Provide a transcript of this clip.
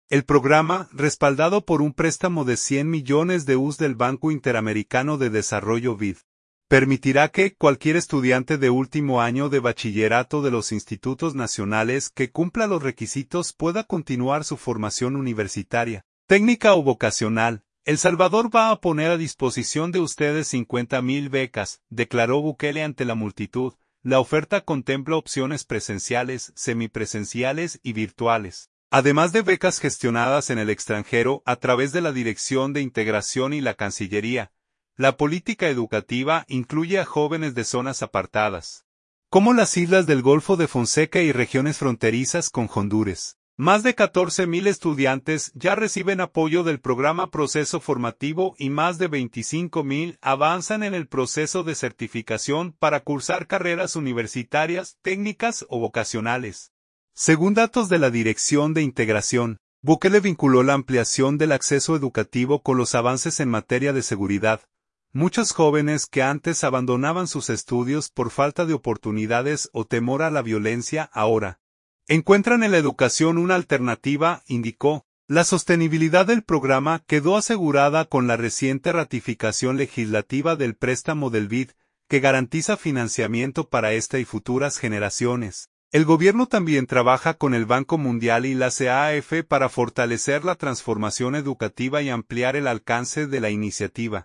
El programa, respaldado por un préstamo de 100 millones de US del Banco Interamericano de Desarrollo BID, permitirá que cualquier estudiante de último año de bachillerato de los institutos nacionales que cumpla los requisitos pueda continuar su formación universitaria, técnica o vocacional. El Salvador va a poner a disposición de ustedes 50,000 becas, declaró Bukele ante la multitud. La oferta contempla opciones presenciales, semipresenciales y virtuales, además de becas gestionadas en el extranjero a través de la Dirección de Integración y la Cancillería. La política educativa incluye a jóvenes de zonas apartadas, como las islas del Golfo de Fonseca y regiones fronterizas con Honduras. Más de 14,000 estudiantes ya reciben apoyo del programa Proceso Formativo y más de 25,000 avanzan en el proceso de certificación para cursar carreras universitarias, técnicas o vocacionales. Según datos de la Dirección de Integración, Bukele vinculó la ampliación del acceso educativo con los avances en materia de seguridad. Muchos jóvenes que antes abandonaban sus estudios por falta de oportunidades o temor a la violencia ahora encuentran en la educación una alternativa, indicó. La sostenibilidad del programa quedó asegurada con la reciente ratificación legislativa del préstamo del BID, que garantiza financiamiento para esta y futuras generaciones. El gobierno también trabaja con el Banco Mundial y la CAF para fortalecer la transformación educativa y ampliar el alcance de la iniciativa.